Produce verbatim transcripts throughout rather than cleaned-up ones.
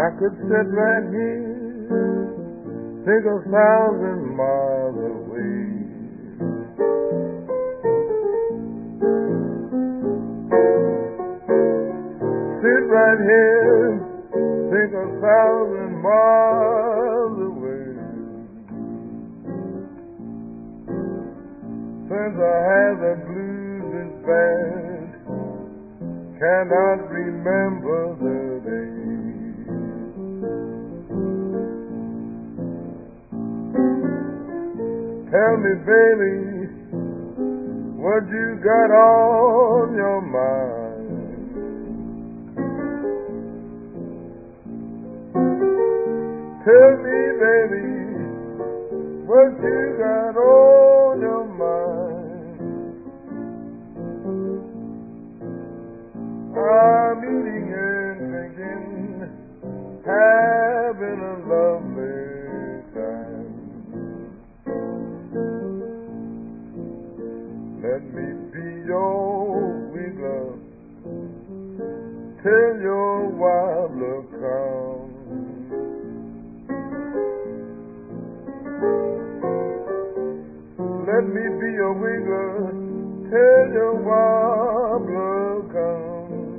I could sit right here, think a thousand miles away. Sit right here, think a thousand miles away. Since I had the blues this bad, cannot remember the day. Tell me, baby, what you got on your mind? Tell me, baby, what you got on your mind? I'm eating and drinking, having a lovely time. Let me be your wiggler till your wobbler comes. Let me be your wiggler till your wobbler comes.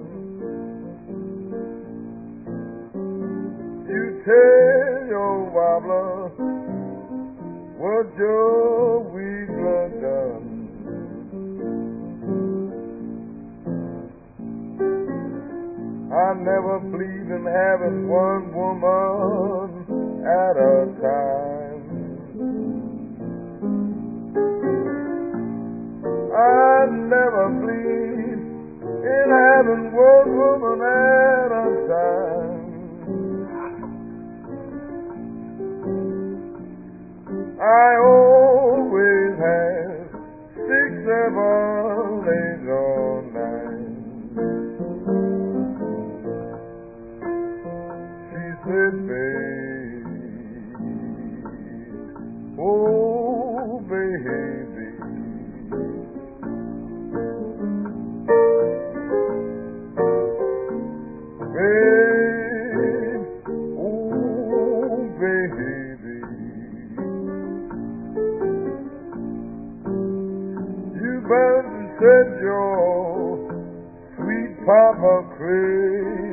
You tell your wobbler what your wiggler done. I never believe in having one woman at a time. I never believe in having one woman at a time. I always have six, seven, eight, or nine. Said, babe, oh, baby, babe, oh, baby, you better set your sweet papa crazy.